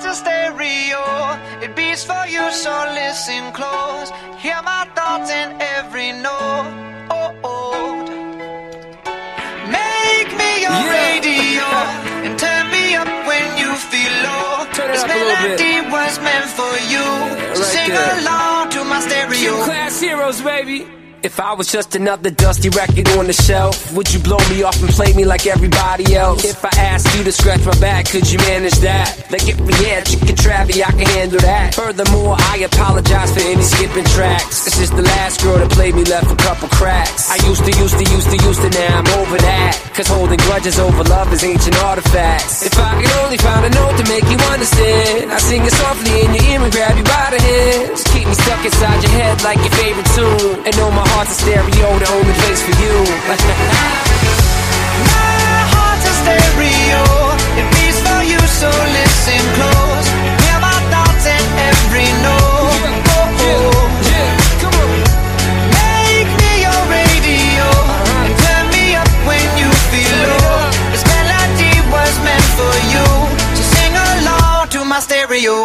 a stereo, it beats for you, so listen close. Hear my thoughts in every note. Make me your radio and turn me up when you feel low. This melody was meant for you, so sing along to my stereo. Class heroes, baby. If I was just another dusty record on the shelf, would you blow me off and play me like everybody else? If I asked you to scratch my back, could you manage that? Like if we had chicken travy, I can handle that. Furthermore, I apologize for any skipping tracks. It's just the last girl that played me left a couple cracks. I used to, now I'm over that. Cause holding grudges over love is ancient artifacts. If I could only find a note to make you understand, I sing it softly in your ear and grab you by the hands. Keep me stuck inside your head like your favorite tune. And know my heart's a stereo, the only place for you. My heart's a stereo, it beats for you, so listen close. Hear my thoughts in every note. Come on. Make me your radio and turn me up when you feel low. This melody was meant for you, so sing along to my stereo.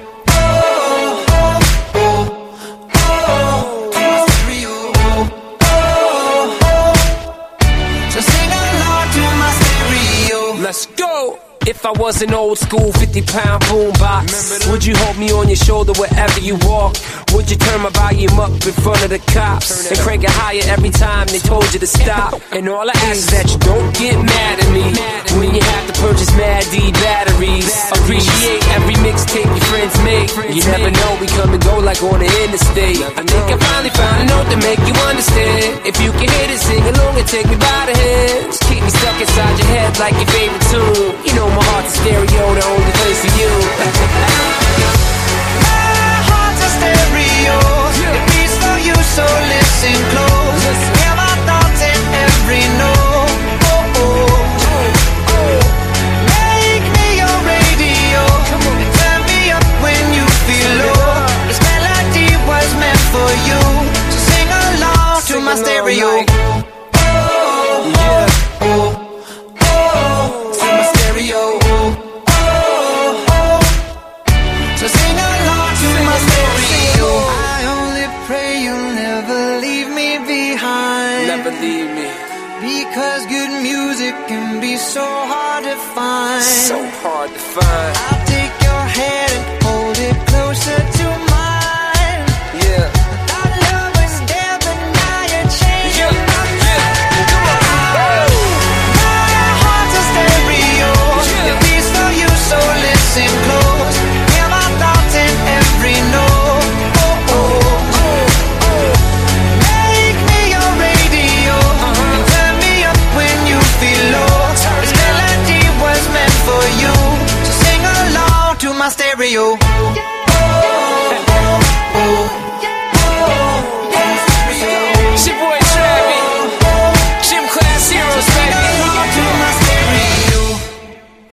Let's go! If I was an old school 50-pound boombox, would you hold me on your shoulder wherever you walk? Would you turn my volume up in front of the cops and crank it higher every time they told you to stop? And all I ask is that you don't get mad at me when you have to purchase Mad D batteries. Appreciate every mixtape your friends make. You never know, we come and go like on the interstate. I think I finally found a note to make you understand. If you can hit it, sing along and take me by the hands. Keep me stuck inside your head like your favorite tune. You know my heart's a stereo, the only place for you. My heart's a stereo, it beats for you, so listen close. Hear my thoughts in every note. Make me your radio and turn me up when you feel low. This melody was meant for you, so sing along to my stereo. So sing along to my stereo. I only pray you'll never leave me behind. Never leave me. Because good music can be so hard to find. So hard to find. I'll take your hand and hold it closer to mine. Yeah. Our love was there, but now you're changing my mind. My heart's a stereo, it beats for you, so listen close. Hear my thoughts in every note. Make me your radio and turn me up when you feel low. This melody was meant for you, so sing along to my stereo.